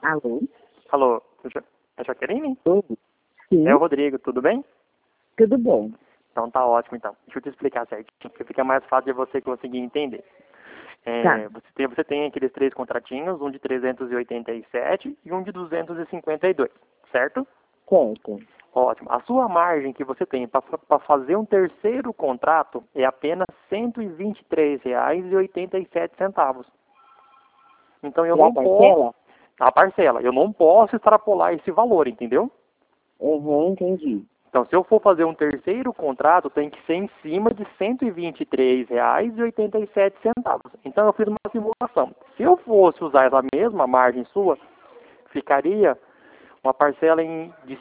Alô? Alô, é Jaqueline? Sim, É o Rodrigo, tudo bem? tudo bom. Então tá ótimo então. Deixa eu te explicar certinho, porque fica mais fácil de você conseguir entender. Tá, Você tem aqueles três contratinhos, um de 387 e um de 252, certo? certo. Ótimo. A sua margem que você tem para fazer um terceiro contrato é apenas R$ 123,87. Então eu E a não posso, parcela? a parcela, eu não posso extrapolar esse valor, entendeu? Entendi. Então, se eu for fazer um terceiro contrato, tem que ser em cima de R$ 123,87. Então, eu fiz uma simulação. Se eu fosse usar essa mesma margem sua, ficaria uma parcela de R$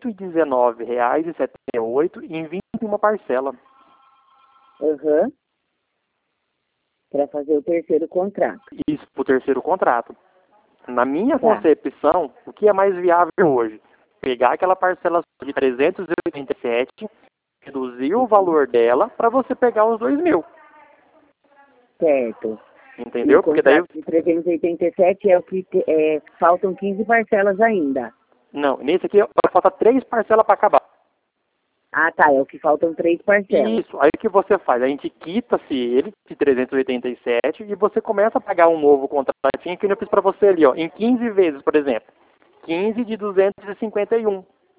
119,78 em 21 parcela. Aham. Para fazer o terceiro contrato. Isso para o terceiro contrato. Na minha Tá. concepção, o que é mais viável hoje? Pegar aquela parcela de 387, reduzir o valor dela para você pegar os 2.000. Certo. E o Entendeu? Porque daí, contrato de 387 é o que faltam 15 parcelas ainda. não, nesse aqui falta 3 parcelas para acabar. Ah, tá. É o que faltam 3 parcelas. Isso, aí o que você faz? A gente quita-se ele de 387 e você começa a pagar um novo contratinho que eu fiz para você ali, ó, em 15 vezes, por exemplo. 15 de 251.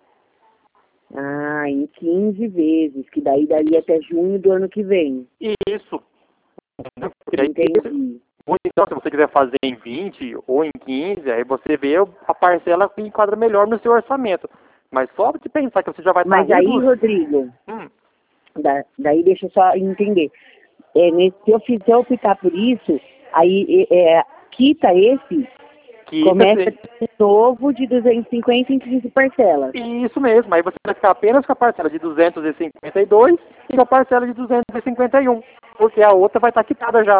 Ah, em 15 vezes, que daí daria até junho do ano que vem. Isso. Entendeu? Porque daí, Entendi. ou então, se você quiser fazer em 20 ou em 15, aí você vê a parcela que enquadra melhor no seu orçamento. Mas só de pensar que você já vai estar Mas aí, reduzindo. Rodrigo, daí deixa eu só entender. Se eu optar por isso, aí quita esse, Que começa de novo de 250 em 15 parcelas. isso mesmo, aí você vai ficar apenas com a parcela de 252 e com a parcela de 251, porque a outra vai estar quitada já.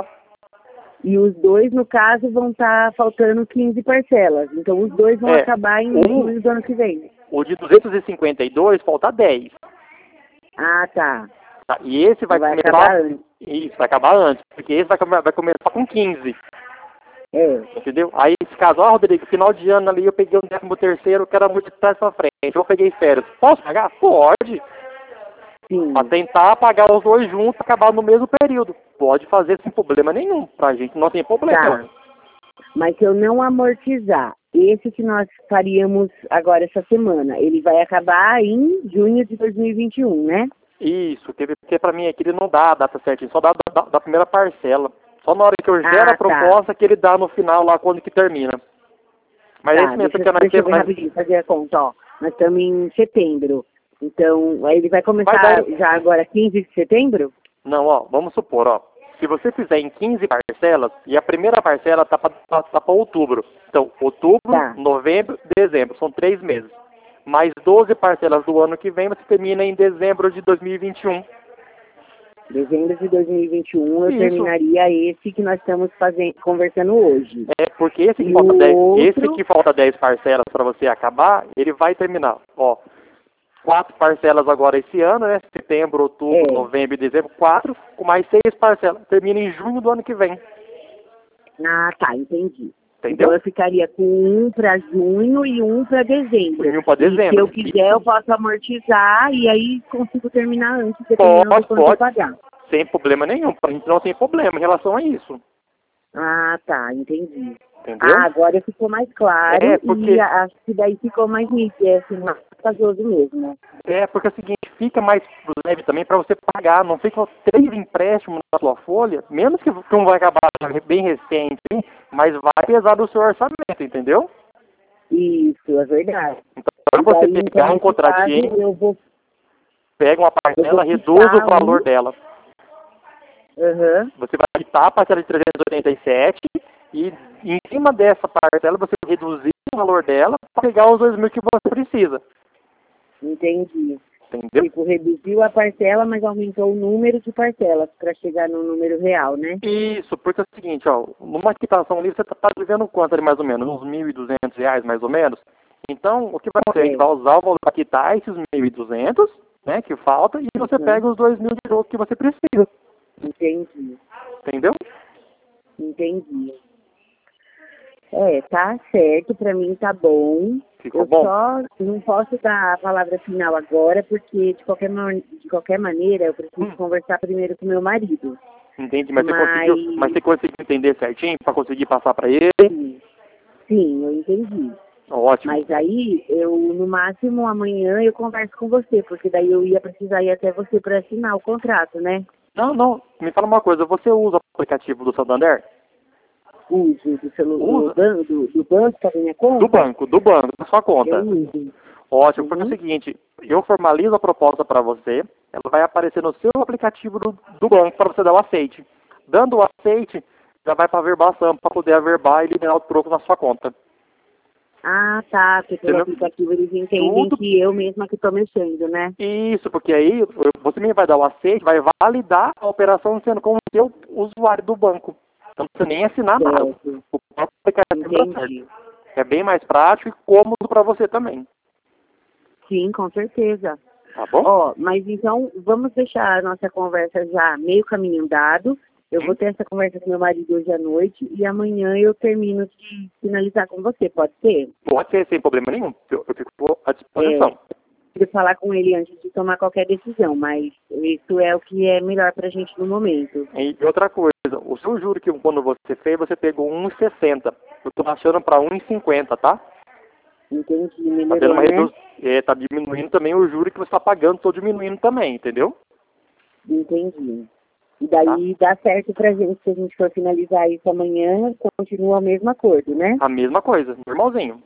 E os dois, no caso, vão estar faltando 15 parcelas. Então, os dois vão É, acabar em junho do ano que vem. o de 252 falta 10, Ah, tá. tá? E esse vai Vai acabar começar, antes. isso, vai acabar antes, porque esse vai começar com 15, É. entendeu? Aí esse caso, Rodrigo, final de ano ali eu peguei o 13º, que era muito de trás pra frente, eu peguei férias. Posso pagar? Pode. Para Sim. tentar pagar os dois juntos, acabar no mesmo período. Pode fazer sem problema nenhum. Pra gente não tem problema. Tá. Mas se eu não amortizar esse que nós faríamos agora essa semana, ele vai acabar em junho de 2021, né? Isso, porque pra mim aqui ele não dá a data certinha, só dá da primeira parcela. Só na hora que eu gero a Ah, tá. proposta que ele dá no final lá quando que termina. Mas é Tá, isso mesmo, porque deixa eu ver rapidinho, fazer a conta, ó. Nós estamos em setembro. Então, aí ele vai começar já agora 15 de setembro? Não, ó, vamos supor, ó. Se você fizer em 15 parcelas, e a primeira parcela tá para outubro. Então, outubro, Tá. novembro, dezembro, são 3 meses. Mais 12 parcelas do ano que vem, você termina em dezembro de 2021. Dezembro de 2021 eu Isso. terminaria esse que nós estamos conversando hoje. É, porque esse que, E falta o 10, outro... esse que falta 10 parcelas para você acabar, ele vai terminar, ó. 4 parcelas agora esse ano, né? Setembro, outubro, novembro e dezembro, 4, com mais 6 parcelas. Termina em junho do ano que vem. Ah, tá, entendi. Entendeu? Então eu ficaria com um para junho e um para dezembro. E um para dezembro. E se eu quiser, eu posso amortizar e aí consigo terminar antes, dependendo do quanto eu pagar. Sem problema nenhum. A gente não tem problema em relação a isso. Ah, tá, entendi. Entendeu? Ah, agora ficou mais claro porque... e acho que daí ficou mais nítido, assim, mais casoso mesmo, né? É, porque é o seguinte, fica mais leve também para você pagar, não fica 3 empréstimos na sua folha, menos que um vai acabar bem recente, mas vai pesar do seu orçamento, entendeu? Isso, é verdade. Então, você pegar um contratinho, eu vou... pega uma parcela, reduz o valor dela. Uhum. Você vai quitar a parcela de 387 e em cima dessa parcela você reduzir o valor dela para pegar os 2.000 que você precisa. Entendi. Entendeu? Tipo, reduziu a parcela, mas aumentou o número de parcelas para chegar no número real, né? Isso, porque é o seguinte, ó, numa quitação ali você está devendo quanto ali mais ou menos? Uns R$ 1.200 mais ou menos? Então, o que vai acontecer? A gente vai usar o valor para quitar esses 1.200, né, que falta, e você pega os 2.000 de jogo que você precisa. Entendi. Entendeu? Entendi. Tá certo, pra mim tá bom. Ficou Eu bom? só não posso dar a palavra final agora, porque de qualquer maneira eu preciso conversar primeiro com meu marido. Entendi, mas você conseguiu entender certinho para conseguir passar para ele? Sim, eu entendi. Ótimo. Mas aí, no máximo, amanhã eu converso com você, porque daí eu ia precisar ir até você para assinar o contrato, né? Não, me fala uma coisa, você usa o aplicativo do Santander? Uso do banco para minha conta? Do banco, da sua conta. Eu uso. Ótimo, porque é o seguinte, eu formalizo a proposta para você, ela vai aparecer no seu aplicativo do banco para você dar o aceite. Dando o aceite, já vai para a verbação, para poder averbar e liberar o troco na sua conta. Ah, tá, porque pelo aplicativo eles entendem que eu mesma que estou mexendo, né? Isso, porque aí você me vai dar o aceite, vai validar a operação sendo como seu usuário do banco. Então não precisa nem assinar nada. O próprio aplicativo tá certo. É bem mais prático e cômodo para você também. Sim, com certeza. Tá bom? Mas então vamos deixar a nossa conversa já meio caminho andado. Eu vou ter essa conversa com meu marido hoje à noite e amanhã eu termino de finalizar com você, pode ser? Pode ser, sem problema nenhum. Eu fico à disposição. Eu falar com ele antes de tomar qualquer decisão, mas isso é o que é melhor pra gente no momento. E outra coisa, o seu juro que quando você fez, você pegou 1,60. Eu tô baixando para 1,50, tá? Entendi, melhorou, né? Tá diminuindo também o juro que você está pagando, tô diminuindo também, entendeu? Entendi. E daí dá certo pra gente, se a gente for finalizar isso amanhã, continua o mesmo acordo, né? A mesma coisa, normalzinho.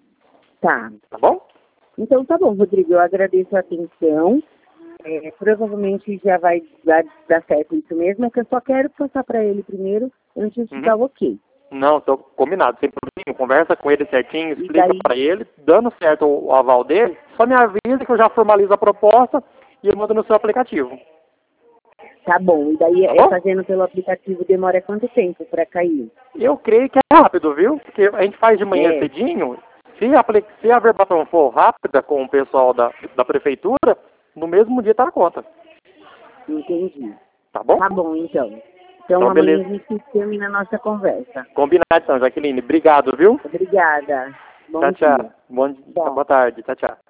Tá. Tá bom? Então tá bom, Rodrigo, eu agradeço a atenção. Provavelmente já vai dar certo isso mesmo, é que eu só quero passar pra ele primeiro, antes de dar o ok. Não, tô combinado, sem problema. Conversa com ele certinho, explica pra ele, dando certo o aval dele, só me avisa que eu já formalizo a proposta e eu mando no seu aplicativo. Tá bom, e daí fazendo pelo aplicativo demora quanto tempo para cair? Eu creio que é rápido, viu? Porque a gente faz de manhã cedinho, se a verbação for rápida com o pessoal da prefeitura, no mesmo dia tá na conta. Entendi. Tá bom? Tá bom, então. Então amanhã a gente termina a nossa conversa. Combinado então, Jaqueline. Obrigado, viu? Obrigada. Bom dia. Tchau. Boa tarde. Tchau.